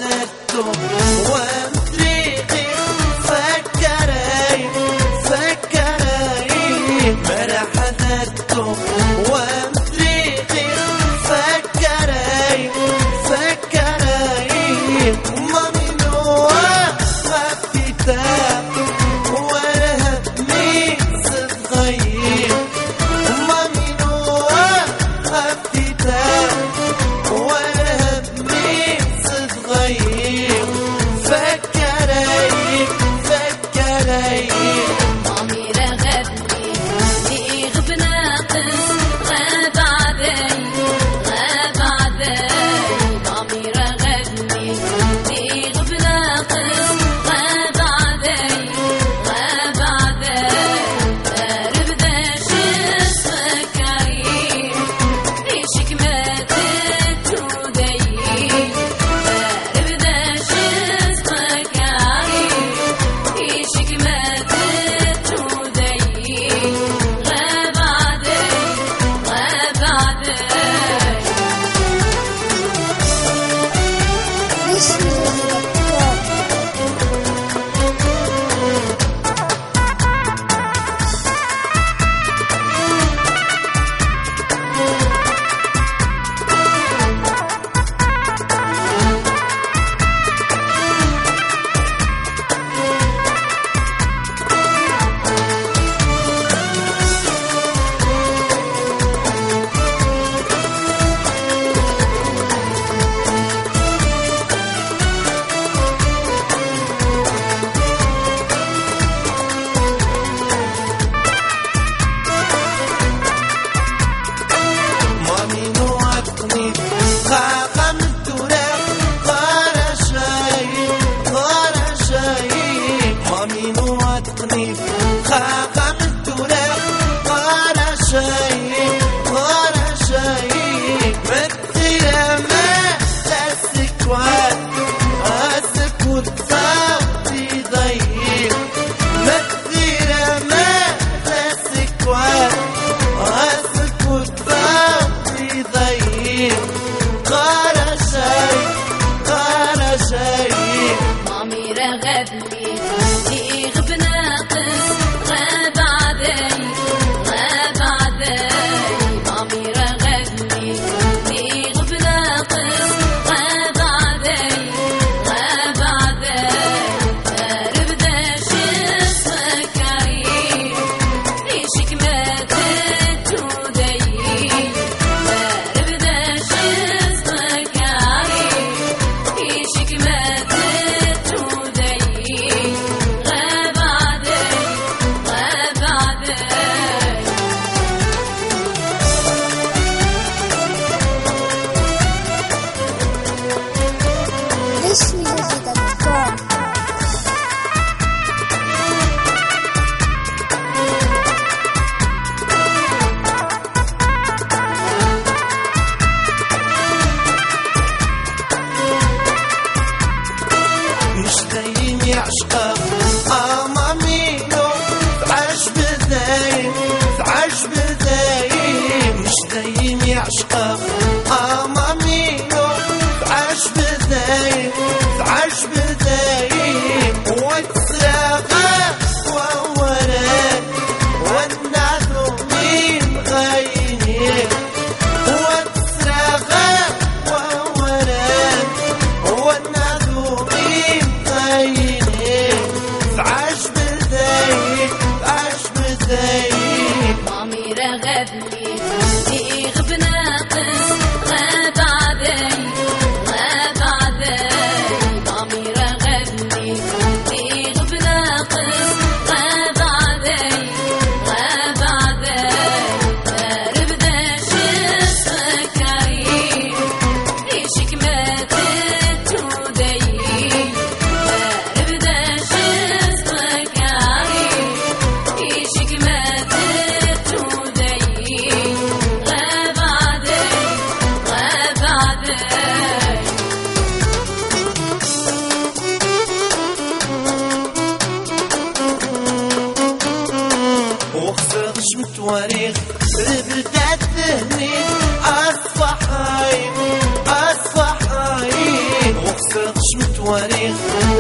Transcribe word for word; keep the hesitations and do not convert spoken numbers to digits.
حددته وطريقي فكري فكري ما حددته وطريقي فكري فكري مامي نوع خفتها ولا همي صغير مامي نوع خفتها ولا همي صغير فكري فكري مامي رغبني يغب ناقص غاب علي غاب علي مامي رغبني يغب ناقص غاب علي غاب علي قرب داش فكري ريشك ماتت ودي قرب داش فكري ريشك ماتت ودي غاب علي غاب علي مامي نوعدني خاقم التراب غار شاي غار شاي مامي نوعدني خاقم التراب غار شاي غار شاي مثل ما تسكوات أسكوت صوتي ضيق مثل ما تسكوات أسكوت صوتي ضيق غار شاي غار شاي مامي رغبني يغب ناقص غاب علي غاب علي مامي رغبني يغب ناقص غاب علي غاب علي قرب داش فكري ريشك ماتت ودي قرب داش فكري ريشك ماتت ودي غاب علي غاب علي مش دايم يعشقك اه مامي نو عجب دايم عجب دايم مش دايم يعشقك اه مامي نو عجب دايم عجب دايم وتسرقك وورك والنعث من غيرك وتسرقك وورك والنعث من غيرك عجب دايم عجب دايم مامي رغبني يغب ناقص غاب علي غاب علي مامي رغبني يغب ناقص غاب علي غاب علي قرب داش فكري ريشك ماتت ودي قرب داش فكري ريشك ماتت ودي غاب علي غاب علي وخفقش متواريخ بدات ذهني أصبح هاي أصبح هاي وخفقش تواريخ